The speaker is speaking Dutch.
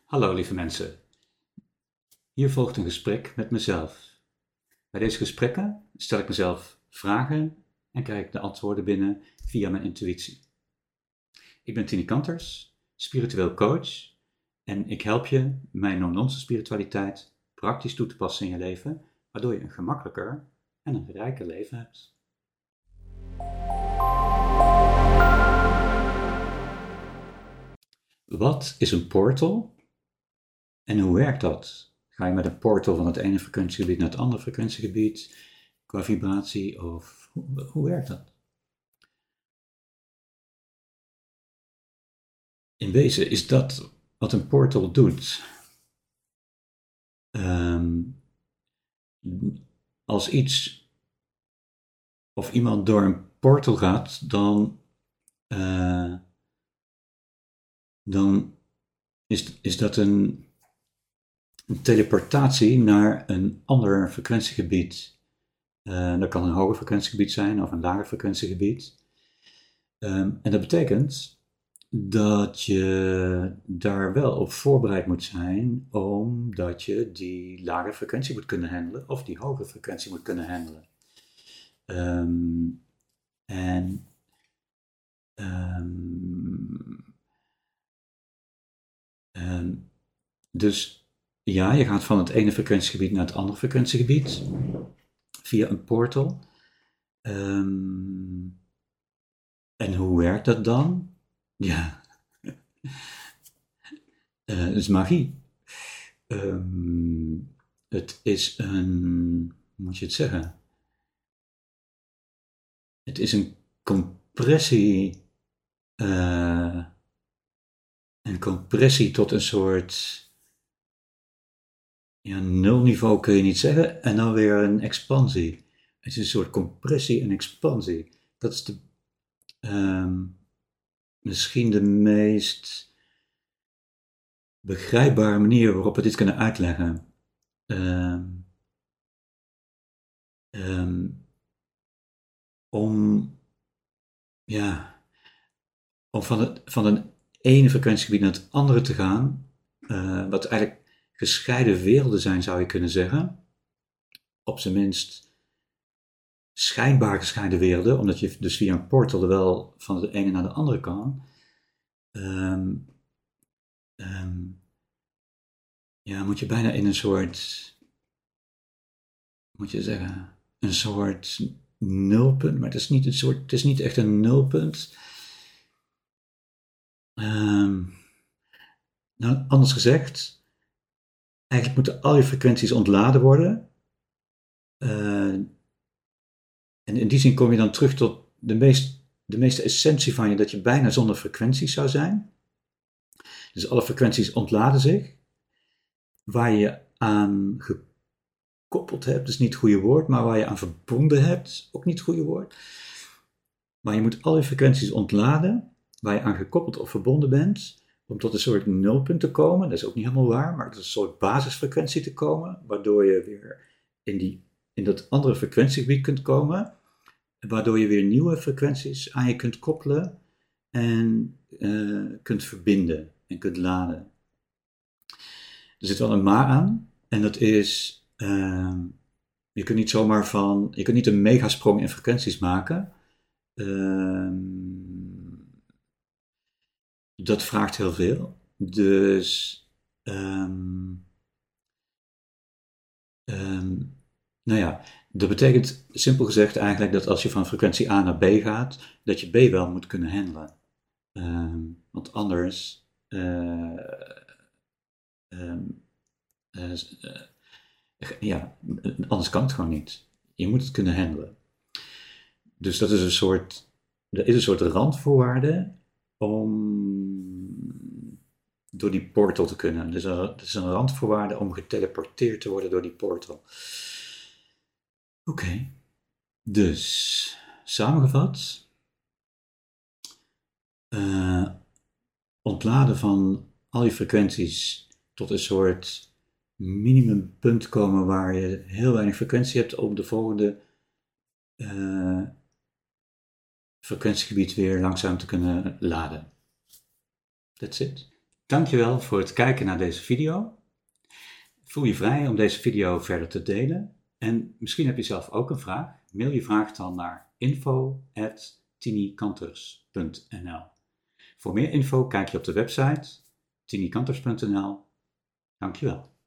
Hallo lieve mensen, hier volgt een gesprek met mezelf. Bij deze gesprekken stel ik mezelf vragen en krijg ik de antwoorden binnen via mijn intuïtie. Ik ben Tini Kanters, spiritueel coach en ik help je mijn no-nonsense spiritualiteit praktisch toe te passen in je leven, waardoor je een gemakkelijker en een rijker leven hebt. Wat is een portal en hoe werkt dat? Ga je met een portal van het ene frequentiegebied naar het andere frequentiegebied qua vibratie of hoe werkt dat? In wezen is dat wat een portal doet. Als iets of iemand door een portal gaat, dan is dat een teleportatie naar een ander frequentiegebied. Dat kan een hoger frequentiegebied zijn of een lager frequentiegebied. En dat betekent dat je daar wel op voorbereid moet zijn, omdat je die lage frequentie moet kunnen handelen of die hoge frequentie moet kunnen handelen. Dus ja, je gaat van het ene frequentiegebied naar het andere frequentiegebied via een portal. En hoe werkt dat dan? Ja, het is magie. Het is hoe moet je het zeggen? Het is een compressie, tot een soort, nulniveau kun je niet zeggen, en dan weer een expansie. Het is een soort compressie en expansie. Dat is misschien de meest begrijpbare manier waarop we dit kunnen uitleggen. Om van een ene frequentiegebied naar het andere te gaan, wat eigenlijk gescheiden werelden zijn, zou je kunnen zeggen. Op zijn minst schijnbaar gescheiden werelden, omdat je dus via een portal er wel van de ene naar de andere kan. Moet je bijna in een soort, moet je zeggen, een soort nulpunt, maar het is niet echt een nulpunt. Anders gezegd, eigenlijk moeten al je frequenties ontladen worden. En in die zin kom je dan terug tot de meeste essentie van je, dat je bijna zonder frequenties zou zijn. Dus alle frequenties ontladen zich. Waar je aan gekoppeld hebt, is niet het goede woord, maar waar je aan verbonden hebt, ook niet het goede woord. Maar je moet al je frequenties ontladen, waar je aan gekoppeld of verbonden bent, om tot een soort nulpunt te komen. Dat is ook niet helemaal waar, maar tot een soort basisfrequentie te komen, waardoor je weer in dat andere frequentiegebied kunt komen, waardoor je weer nieuwe frequenties aan je kunt koppelen en kunt verbinden en kunt laden. Er zit wel een maar aan, en dat is, je kunt niet een megasprong in frequenties maken. Dat vraagt heel veel. Dus, dat betekent simpel gezegd eigenlijk dat als je van frequentie A naar B gaat, dat je B wel moet kunnen handelen. Want anders, anders kan het gewoon niet. Je moet het kunnen handelen. Dus dat is een soort randvoorwaarde om door die portal te kunnen. Dus dat is een randvoorwaarde om geteleporteerd te worden door die portal. Oké. Dus, samengevat, ontladen van al je frequenties tot een soort minimumpunt komen waar je heel weinig frequentie hebt om de volgende frequentiegebied weer langzaam te kunnen laden. That's it. Dankjewel voor het kijken naar deze video. Voel je vrij om deze video verder te delen. En misschien heb je zelf ook een vraag. Mail je vraag dan naar info@tinikanters.nl. Voor meer info kijk je op de website tinikanters.nl. Dankjewel.